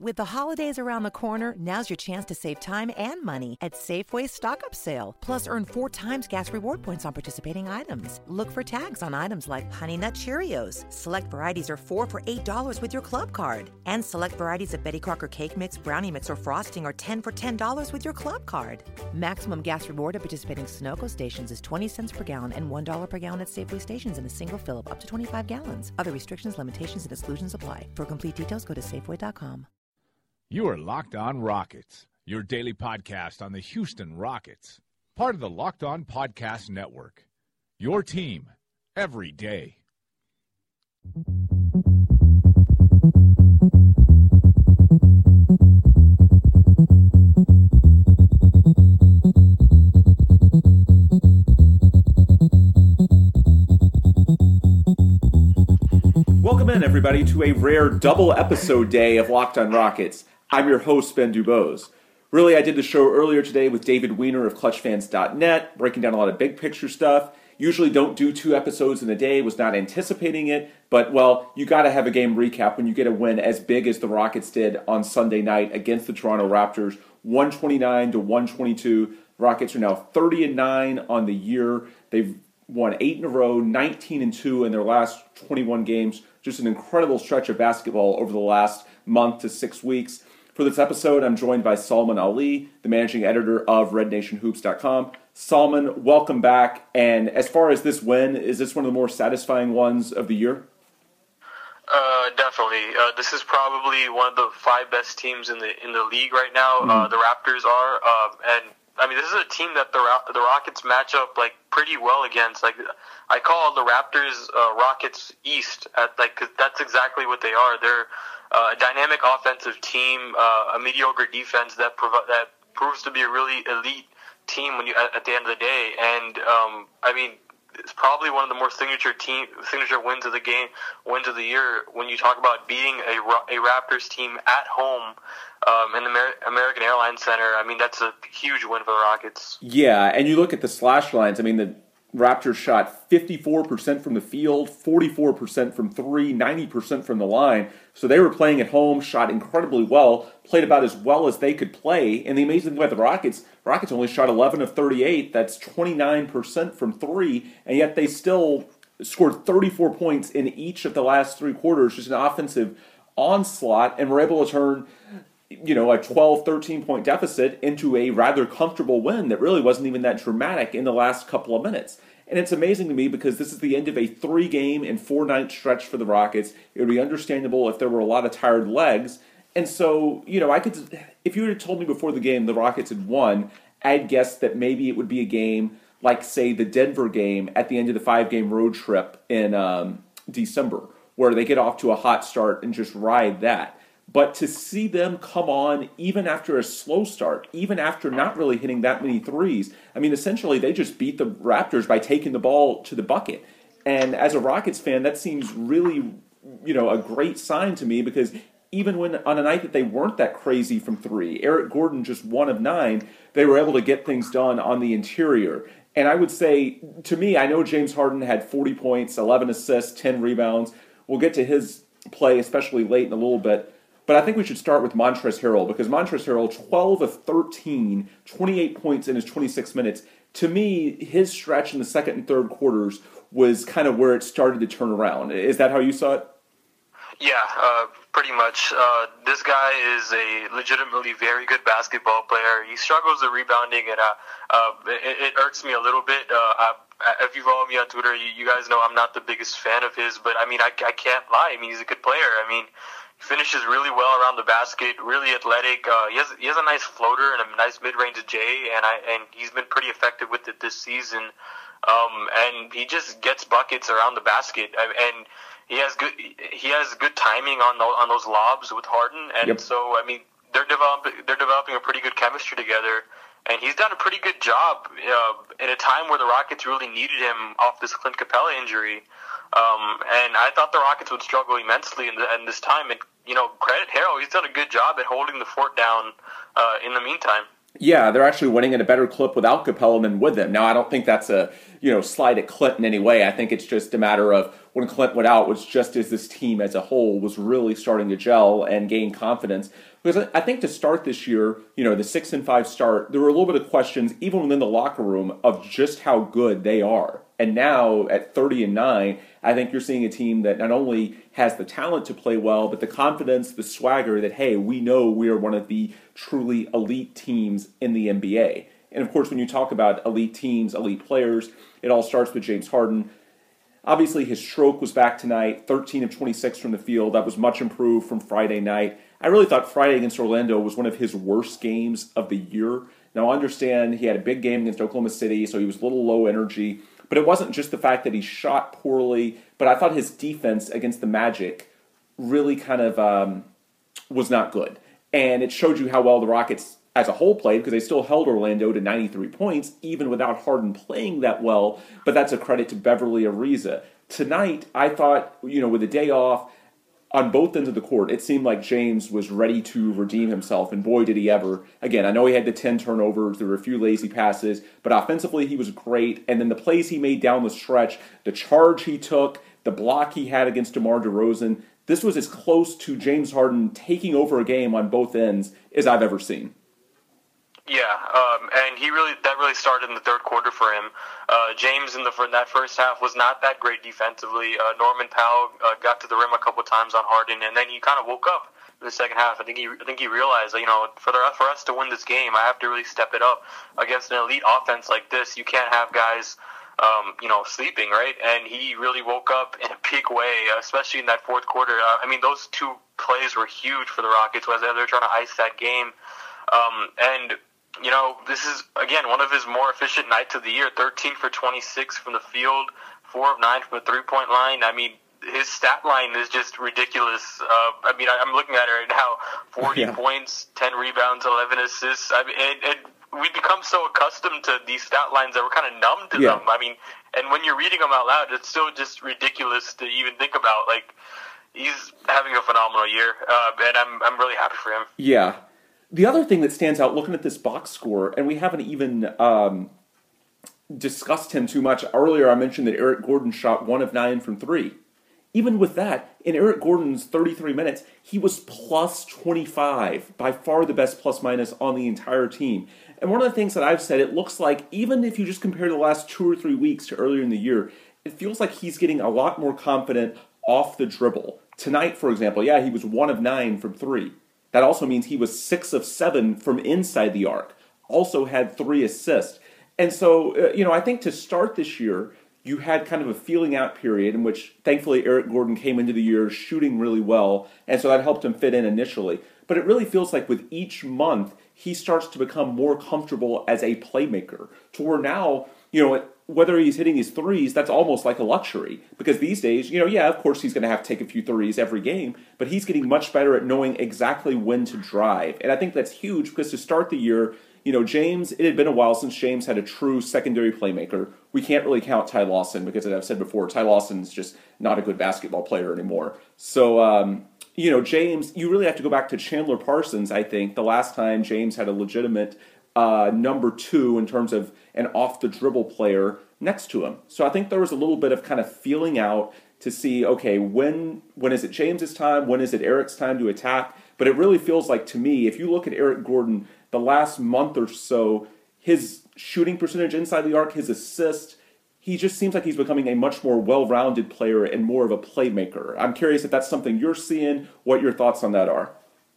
With the holidays around the corner, now's your chance to save time and money at Safeway's stock-up sale. Plus, earn 4 times gas reward points on participating items. Look for tags on items like Honey Nut Cheerios. Select varieties are 4 for $8 with your club card. And select varieties of Betty Crocker Cake Mix, Brownie Mix, or Frosting are 10 for $10 with your club card. Maximum gas reward at participating Sunoco stations is 20 cents per gallon and $1 per gallon at Safeway stations in a single fill-up up to 25 gallons. Other restrictions, limitations, and exclusions apply. For complete details, go to Safeway.com. You are Locked On Rockets, your daily podcast on the Houston Rockets. Part of the Locked On Podcast Network. Your team every day. Welcome in, everybody, to a rare double episode day of Locked On Rockets. I'm your host, Ben Dubose. Really, I did the show earlier today with David Weiner of ClutchFans.net, breaking down a lot of big picture stuff. Usually don't do 2 episodes in a day, was not anticipating it, but, well, you got to have a game recap when you get a win as big as the Rockets did on Sunday night against the Toronto Raptors, 129-122. Rockets are now 30-9 on the year. They've won 8 in a row, 19-2 in their last 21 games. Just an incredible stretch of basketball over the last month to 6 weeks. For this episode, I'm joined by Salman Ali, the managing editor of RedNationHoops.com. Salman, welcome back. And as far as this win, is this one of the more satisfying ones of the year? Definitely. This is probably one of the 5 best teams in the league right now. The Raptors are, and I mean, this is a team that the Rockets match up like pretty well against. Like, I call the Raptors Rockets East, because that's exactly what they are. They're a dynamic offensive team, a mediocre defense that proves to be a really elite team at the end of the day. And I mean, it's probably one of the more signature wins of the year when you talk about beating a Raptors team at home in the American Airlines Center. I mean, that's a huge win for the Rockets. Yeah, and you look at the slash lines. I mean, the Raptors shot 54% from the field, 44% from 3, 90% from the line. So they were playing at home, shot incredibly well, played about as well as they could play. And the amazing thing about the Rockets only shot 11 of 38. That's 29% from 3. And yet they still scored 34 points in each of the last 3 quarters, just an offensive onslaught, and were able to turn a 12, 13-point deficit into a rather comfortable win that really wasn't even that dramatic in the last couple of minutes. And it's amazing to me because this is the end of a 3-game and 4-night stretch for the Rockets. It would be understandable if there were a lot of tired legs. And so, if you had told me before the game the Rockets had won, I'd guessed that maybe it would be a game like, say, the Denver game at the end of the 5-game road trip in December, where they get off to a hot start and just ride that. But to see them come on even after a slow start, even after not really hitting that many threes, I mean, essentially they just beat the Raptors by taking the ball to the bucket. And as a Rockets fan, that seems really, a great sign to me, because even when on a night that they weren't that crazy from 3, Eric Gordon just 1 of 9, they were able to get things done on the interior. And I would say, to me, I know James Harden had 40 points, 11 assists, 10 rebounds. We'll get to his play, especially late in a little bit. But I think we should start with Montrezl Harrell, because Montrezl Harrell, 12 of 13, 28 points in his 26 minutes. To me, his stretch in the second and third quarters was kind of where it started to turn around. Is that how you saw it? Yeah, pretty much. This guy is a legitimately very good basketball player. He struggles with rebounding, and it irks me a little bit. If you follow me on Twitter, you guys know I'm not the biggest fan of his, but I mean, I can't lie. I mean, he's a good player. I mean, finishes really well around the basket, really athletic. He has a nice floater and a nice mid-range J, and he's been pretty effective with it this season. And he just gets buckets around the basket, and he has good timing on those lobs with Harden. And so I mean, they're developing a pretty good chemistry together. And he's done a pretty good job in a time where the Rockets really needed him off this Clint Capella injury. And I thought the Rockets would struggle immensely in this time. And, credit Harrell, he's done a good job at holding the fort down in the meantime. Yeah, they're actually winning at a better clip without Capella than with them. Now, I don't think that's a slide at Clint in any way. I think it's just a matter of when Clint went out was just as this team as a whole was really starting to gel and gain confidence. Because I think to start this year, the 6-5 start, there were a little bit of questions even within the locker room of just how good they are. And now at 30-9, I think you're seeing a team that not only has the talent to play well, but the confidence, the swagger that, hey, we know we are one of the truly elite teams in the NBA. And of course, when you talk about elite teams, elite players, it all starts with James Harden. Obviously, his stroke was back tonight, 13 of 26 from the field. That was much improved from Friday night. I really thought Friday against Orlando was one of his worst games of the year. Now, I understand he had a big game against Oklahoma City, so he was a little low energy. But it wasn't just the fact that he shot poorly, but I thought his defense against the Magic really kind of was not good. And it showed you how well the Rockets as a whole played, because they still held Orlando to 93 points, even without Harden playing that well. But that's a credit to Beverly Ariza. Tonight, I thought, with the day off, on both ends of the court, it seemed like James was ready to redeem himself, and boy, did he ever. Again, I know he had the 10 turnovers, there were a few lazy passes, but offensively he was great, and then the plays he made down the stretch, the charge he took, the block he had against DeMar DeRozan, this was as close to James Harden taking over a game on both ends as I've ever seen. Yeah, and that really started in the third quarter for him. James in that first half was not that great defensively. Norman Powell got to the rim a couple times on Harden, and then he kind of woke up in the second half. I think he realized, for us to win this game, I have to really step it up against an elite offense like this. You can't have guys, sleeping, right? And he really woke up in a big way, especially in that fourth quarter. Those two plays were huge for the Rockets as they're trying to ice that game, and. This is, again, one of his more efficient nights of the year, 13 for 26 from the field, 4 of 9 from the three-point line. His stat line is just ridiculous. I'm looking at it right now, 40 points, 10 rebounds, 11 assists. We become so accustomed to these stat lines that we're kind of numb to them. And when you're reading them out loud, it's still just ridiculous to even think about. He's having a phenomenal year, and I'm really happy for him. Yeah. The other thing that stands out, looking at this box score, and we haven't even discussed him too much. Earlier I mentioned that Eric Gordon shot 1 of 9 from 3. Even with that, in Eric Gordon's 33 minutes, he was plus 25, by far the best plus-minus on the entire team. And one of the things that I've said, it looks like, even if you just compare the last 2 or 3 weeks to earlier in the year, it feels like he's getting a lot more confident off the dribble. Tonight, for example, he was 1 of 9 from 3. That also means he was 6 of 7 from inside the arc. Also had 3 assists. And so, I think to start this year, you had kind of a feeling out period in which, thankfully, Eric Gordon came into the year shooting really well, and so that helped him fit in initially. But it really feels like with each month, he starts to become more comfortable as a playmaker, to where now, whether he's hitting his threes, that's almost like a luxury. Because these days, of course he's going to have to take a few threes every game, but he's getting much better at knowing exactly when to drive. And I think that's huge because to start the year, James, it had been a while since James had a true secondary playmaker. We can't really count Ty Lawson because, as I've said before, Ty Lawson's just not a good basketball player anymore. So, James, you really have to go back to Chandler Parsons, I think, the last time James had a legitimate number 2 in terms of an off-the-dribble player next to him. So I think there was a little bit of kind of feeling out to see, okay, when is it James's time? When is it Eric's time to attack? But it really feels like, to me, if you look at Eric Gordon, the last month or so, his shooting percentage inside the arc, his assist, he just seems like he's becoming a much more well-rounded player and more of a playmaker. I'm curious if that's something you're seeing, what your thoughts on that are.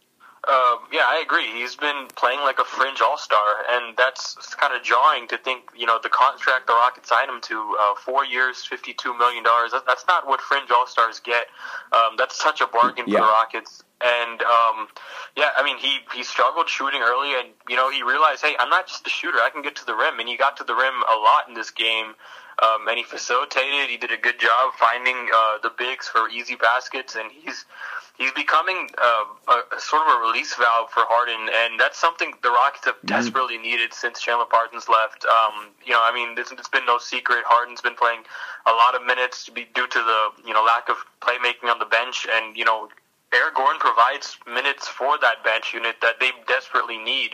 I agree. He's been playing like a fringe all-star, and that's kind of jarring to think, the contract the Rockets signed him to, 4 years, $52 million, that's not what fringe all-stars get. That's such a bargain for the Rockets. And, he struggled shooting early, and, he realized, hey, I'm not just a shooter, I can get to the rim, and he got to the rim a lot in this game. And he facilitated, he did a good job finding the bigs for easy baskets, and he's becoming a sort of a release valve for Harden, and that's something the Rockets have desperately needed since Chandler Parsons left. It's been no secret. Harden's been playing a lot of minutes due to the lack of playmaking on the bench, and Eric Gordon provides minutes for that bench unit that they desperately need.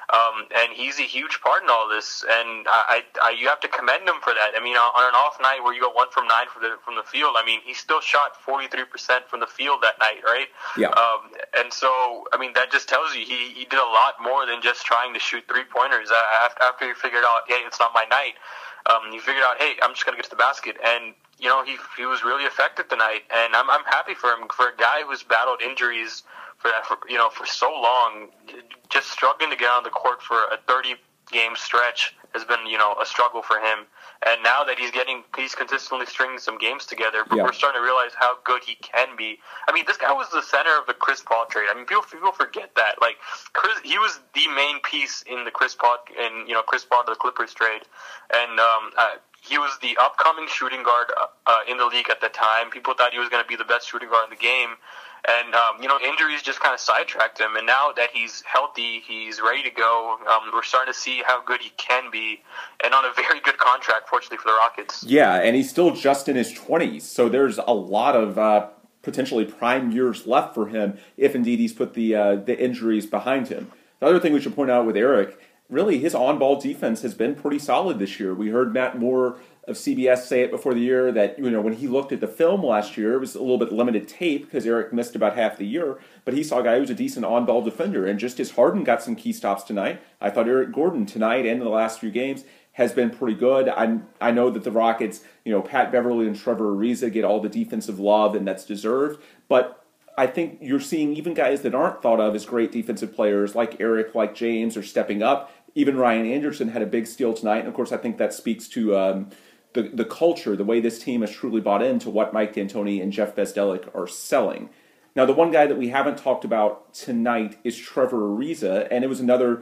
And he's a huge part in all this, and you have to commend him for that. I mean, on an off night where you go 1 from 9 from the field, I mean, he still shot 43% from the field that night, right? Yeah. And so, I mean, that just tells you he did a lot more than just trying to shoot 3-pointers. After he figured out, hey, it's not my night, he figured out, hey, I'm just going to get to the basket. And, you know, he was really effective tonight, and I'm happy for him. For a guy who's battled injuries for so long, just struggling to get on the court for a 30-game stretch has been, a struggle for him. And now that he's consistently stringing some games together, but we're starting to realize how good he can be. I mean, this guy was the center of the Chris Paul trade. I mean, people forget that. Like, he was the main piece in the Chris Paul to the Clippers trade, and he was the upcoming shooting guard in the league at the time. People thought he was going to be the best shooting guard in the game. And, injuries just kind of sidetracked him. And now that he's healthy, he's ready to go, we're starting to see how good he can be. And on a very good contract, fortunately, for the Rockets. Yeah, and he's still just in his 20s. So there's a lot of potentially prime years left for him if indeed he's put the injuries behind him. The other thing we should point out with Eric, really his on-ball defense has been pretty solid this year. We heard Matt Moore of CBS say it before the year that, when he looked at the film last year, it was a little bit limited tape because Eric missed about half the year, but he saw a guy who was a decent on-ball defender. And just as Harden got some key stops tonight, I thought Eric Gordon tonight and in the last few games has been pretty good. I know that the Rockets, Pat Beverly and Trevor Ariza get all the defensive love, and that's deserved, but I think you're seeing even guys that aren't thought of as great defensive players like Eric, like James, are stepping up. Even Ryan Anderson had a big steal tonight, and of course I think that speaks to the culture, the way this team has truly bought into what Mike D'Antoni and Jeff Bezdelik are selling. Now, the one guy that we haven't talked about tonight is Trevor Ariza, and it was another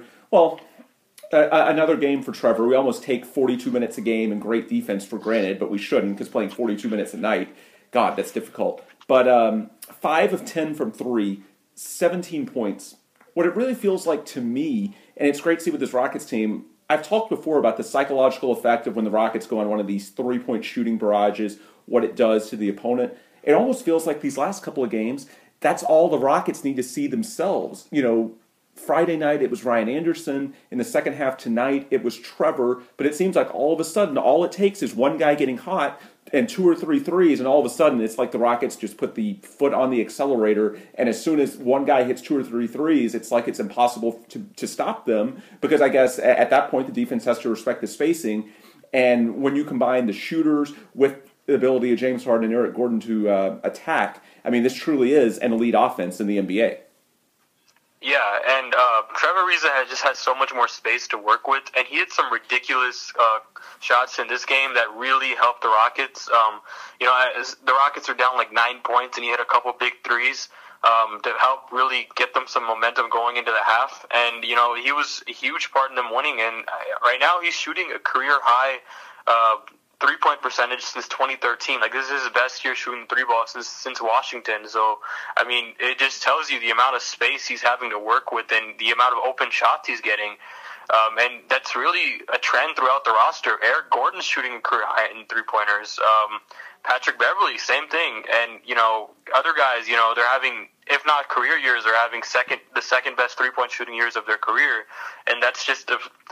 game for Trevor. We almost take 42 minutes a game and great defense for granted, but we shouldn't, because playing 42 minutes a night, God, that's difficult. But 5 of 10 from 3, 17 points. What it really feels like to me, and it's great to see with this Rockets team, I've talked before about the psychological effect of when the Rockets go on one of these 3-point shooting barrages, what it does to the opponent. It almost feels like these last couple of games, that's all the Rockets need to see themselves. Friday night it was Ryan Anderson. In the second half tonight it was Trevor. But it seems like all of a sudden all it takes is one guy getting hot and 2 or 3 threes, and all of a sudden it's like the Rockets just put the foot on the accelerator, and as soon as one guy hits 2 or 3 threes, it's like it's impossible to stop them, because I guess at that point the defense has to respect the spacing. And when you combine the shooters with the ability of James Harden and Eric Gordon to attack, I mean, this truly is an elite offense in the NBA. Yeah, and Trevor Ariza just has so much more space to work with, and he had some ridiculous shots in this game that really helped the Rockets. As the Rockets are down like 9 points, and he had a couple big threes to help really get them some momentum going into the half. And, he was a huge part in them winning, and right now he's shooting a career-high 3-point percentage since 2013. Like, this is his best year shooting the 3-ball since Washington. So, I mean, it just tells you the amount of space he's having to work with and the amount of open shots he's getting. And that's really a trend throughout the roster. Eric Gordon's shooting a career high in 3-pointers. Patrick Beverly, same thing. And, other guys, they're having, if not career years, they're having the second best 3-point shooting years of their career. And that's just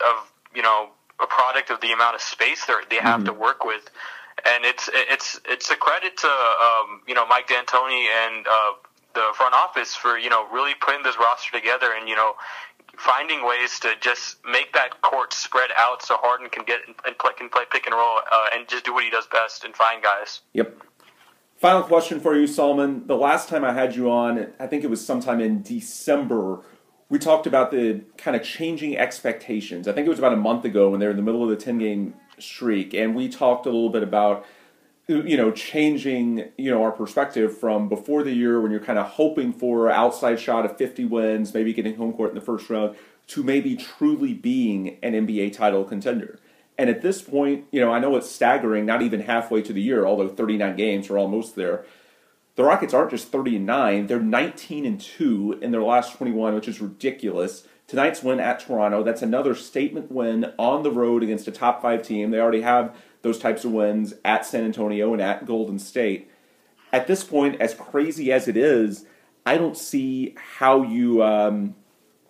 a product of the amount of space they have to work with. And it's a credit to Mike D'Antoni and the front office for really putting this roster together and finding ways to just make that court spread out so Harden can play pick and roll and just do what he does best and find guys. Yep. Final question for you, Solomon. The last time I had you on, I think it was sometime in December, we talked about the kind of changing expectations. I think it was about a month ago when they were in the middle of the 10-game streak, and we talked a little bit about, changing, our perspective from before the year when you're kind of hoping for an outside shot of 50 wins, maybe getting home court in the first round, to maybe truly being an NBA title contender. And at this point, I know it's staggering, not even halfway to the year, although 39 games are almost there. The Rockets aren't just 30-9, they're 19-2 in their last 21, which is ridiculous. Tonight's win at Toronto, that's another statement win on the road against a top 5 team. They already have those types of wins at San Antonio and at Golden State. At this point, as crazy as it is, I don't see how you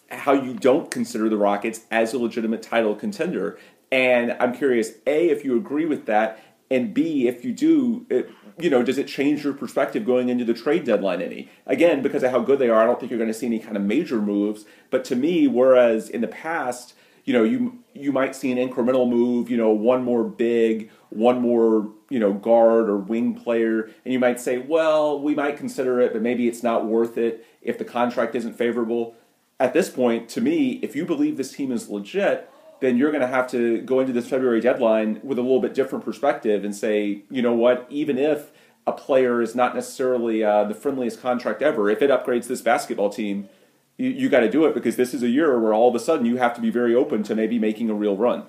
how you don't consider the Rockets as a legitimate title contender. And I'm curious, A, if you agree with that, and B, if you do, does it change your perspective going into the trade deadline any? Again, because of how good they are, I don't think you're going to see any kind of major moves. But to me, whereas in the past, you might see an incremental move, one more big, one more, guard or wing player, and you might say, well, we might consider it, but maybe it's not worth it if the contract isn't favorable. At this point, to me, if you believe this team is legit, then you're going to have to go into this February deadline with a little bit different perspective and say, you know what, even if a player is not necessarily the friendliest contract ever, if it upgrades this basketball team, you got to do it, because this is a year where all of a sudden you have to be very open to maybe making a real run.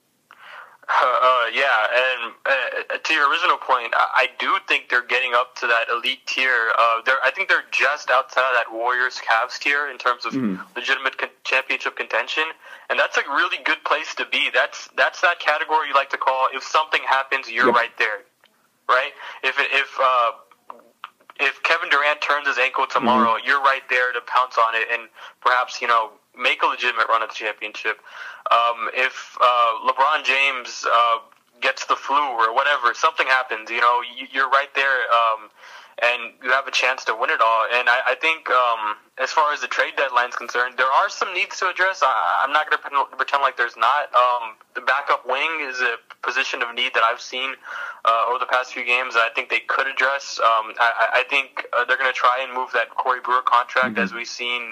And to your original point, I do think they're getting up to that elite tier. I think they're just outside of that Warriors-Cavs tier in terms of legitimate championship contention, and that's a really good place to be. That's that category you like to call, if something happens, you're right there, right? If Kevin Durant turns his ankle tomorrow, you're right there to pounce on it and perhaps, make a legitimate run at the championship. If LeBron James gets the flu or whatever, something happens, you're right there, and you have a chance to win it all. And I think as far as the trade deadline is concerned, there are some needs to address. I'm not going to pretend like there's not. The backup wing is a position of need that I've seen over the past few games that I think they could address. I think they're going to try and move that Corey Brewer contract, as we've seen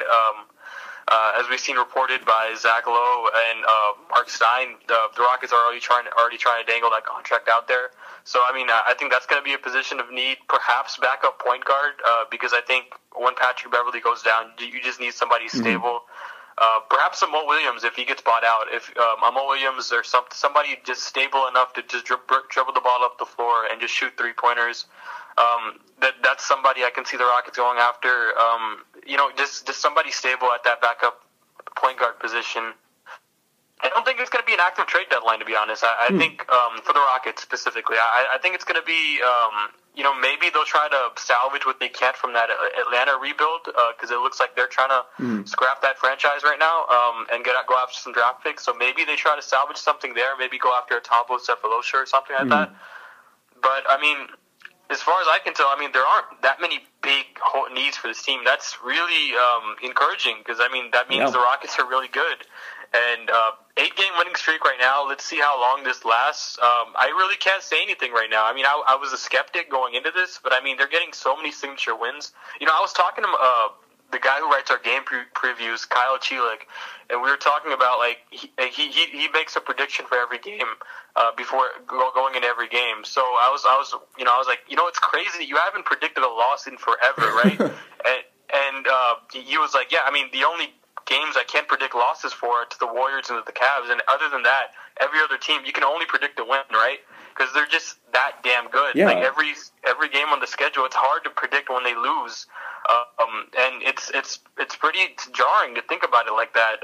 reported by Zach Lowe and Mark Stein. The Rockets are already trying to dangle that contract out there. So, I think that's going to be a position of need, perhaps backup point guard, because I think when Patrick Beverly goes down, you just need somebody stable. Perhaps a Mo Williams if he gets bought out. If a Mo Williams or somebody just stable enough to just dribble the ball up the floor and just shoot three-pointers, that's somebody I can see the Rockets going after. Just somebody stable at that backup point guard position. I don't think it's going to be an active trade deadline, to be honest. I think for the Rockets specifically, I think it's going to be, maybe they'll try to salvage what they can from that Atlanta rebuild, because it looks like they're trying to scrap that franchise right now and go after some draft picks. So maybe they try to salvage something there, maybe go after a Thabo Sefolosha or something like that. But, as far as I can tell, there aren't that many big needs for this team. That's really encouraging, because, that means the Rockets are really good. And 8-game winning streak right now. Let's see how long this lasts. I really can't say anything right now. I was a skeptic going into this, but, they're getting so many signature wins. I was talking to the guy who writes our game previews, Kyle Chelik, and we were talking about, he makes a prediction for every game before going into every game. So I was like, it's crazy. You haven't predicted a loss in forever, right? and he was like, yeah, the only games I can't predict losses for are to the Warriors and to the Cavs, and other than that, every other team you can only predict a win, right? Because they're just that damn good. Yeah. Every game on the schedule, it's hard to predict when they lose, and it's pretty jarring to think about it like that.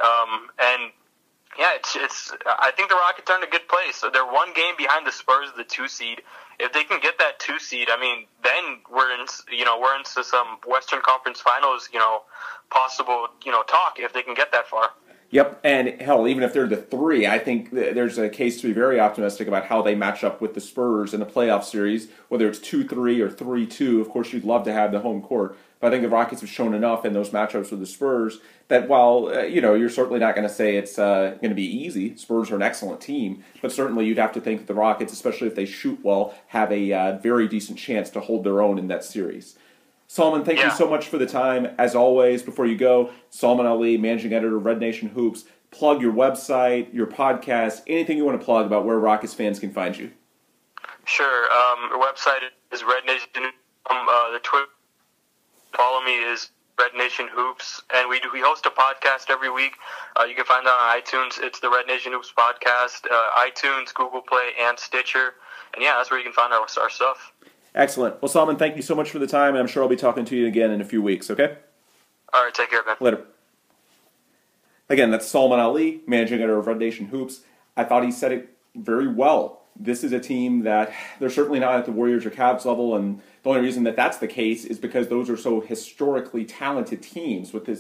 I think the Rockets are in a good place. They're one game behind the Spurs, the 2 seed. If they can get that 2 seed, then we're into some Western Conference Finals, possible, talk if they can get that far. Yep, and hell, even if they're the 3, I think there's a case to be very optimistic about how they match up with the Spurs in a playoff series, whether it's 2-3 or 3-2. Of course, you'd love to have the home court, but I think the Rockets have shown enough in those matchups with the Spurs that while, you're certainly not going to say it's going to be easy. Spurs are an excellent team, but certainly you'd have to think that the Rockets, especially if they shoot well, have a very decent chance to hold their own in that series. Salman, thank you so much for the time. As always, before you go, Salman Ali, managing editor of Red Nation Hoops. Plug your website, your podcast, anything you want to plug about where Rockets fans can find you. Sure. Our website is Red Nation. The Twitter follow me is Red Nation Hoops, and we host a podcast every week. You can find that on iTunes. It's the Red Nation Hoops podcast, iTunes, Google Play, and Stitcher. And that's where you can find our stuff. Excellent. Well, Salman, thank you so much for the time, and I'm sure I'll be talking to you again in a few weeks, okay? All right, take care, man. Later. Again, that's Salman Ali, managing editor of Red Nation Hoops. I thought he said it very well. This is a team that they're certainly not at the Warriors or Cavs level, and the only reason that that's the case is because those are so historically talented teams with this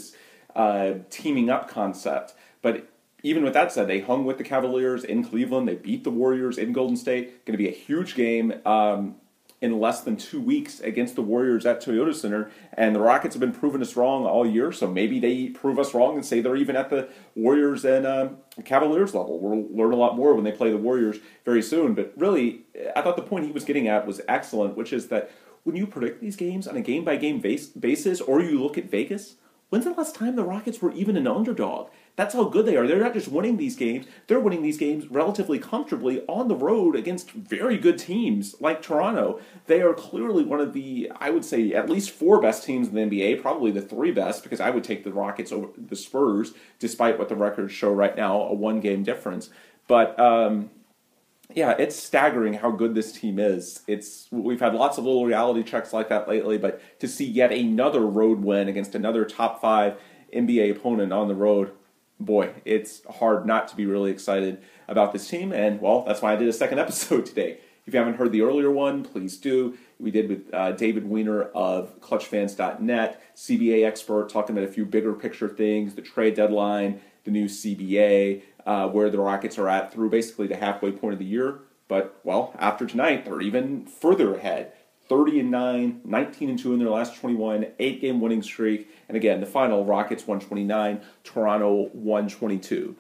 teaming up concept. But even with that said, they hung with the Cavaliers in Cleveland. They beat the Warriors in Golden State. Going to be a huge game in less than 2 weeks against the Warriors at Toyota Center. And the Rockets have been proving us wrong all year, so maybe they prove us wrong and say they're even at the Warriors and Cavaliers level. We'll learn a lot more when they play the Warriors very soon. But really, I thought the point he was getting at was excellent, which is that when you predict these games on a game-by-game basis, or you look at Vegas, when's the last time the Rockets were even an underdog? That's how good they are. They're not just winning these games. They're winning these games relatively comfortably on the road against very good teams like Toronto. They are clearly one of the, I would say, at least 4 best teams in the NBA, probably the 3 best, because I would take the Rockets over the Spurs, despite what the records show right now, a 1-game difference. But yeah, it's staggering how good this team is. We've had lots of little reality checks like that lately, but to see yet another road win against another top 5 NBA opponent on the road, boy, it's hard not to be really excited about this team. And, well, that's why I did a second episode today. If you haven't heard the earlier one, please do. We did with David Weiner of ClutchFans.net, CBA expert, talking about a few bigger picture things, the trade deadline, the new CBA, where the Rockets are at through basically the halfway point of the year. But, well, after tonight, they're even further ahead. 30-9, 19-2 in their last 21, 8-game winning streak. And again, the final, Rockets 129, Toronto 122.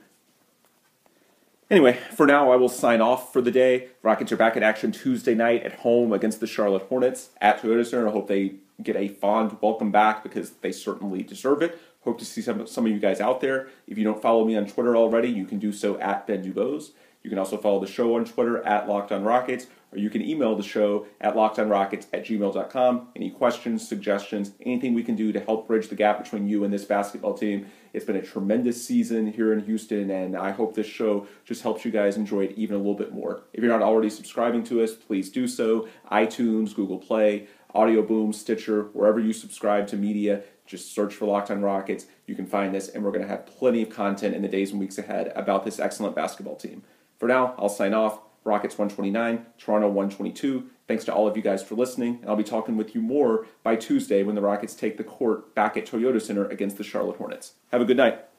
Anyway, for now, I will sign off for the day. Rockets are back in action Tuesday night at home against the Charlotte Hornets at Toyota Center. I hope they get a fond welcome back because they certainly deserve it. Hope to see some of you guys out there. If you don't follow me on Twitter already, you can do so at Ben Dubose. You can also follow the show on Twitter at Locked On Rockets, or you can email the show at lockedonrockets@gmail.com. Any questions, suggestions, anything we can do to help bridge the gap between you and this basketball team. It's been a tremendous season here in Houston, and I hope this show just helps you guys enjoy it even a little bit more. If you're not already subscribing to us, please do so. iTunes, Google Play, Audio Boom, Stitcher, wherever you subscribe to media, just search for Locked On Rockets. You can find this, and we're going to have plenty of content in the days and weeks ahead about this excellent basketball team. For now, I'll sign off. Rockets 129, Toronto 122. Thanks to all of you guys for listening, and I'll be talking with you more by Tuesday when the Rockets take the court back at Toyota Center against the Charlotte Hornets. Have a good night.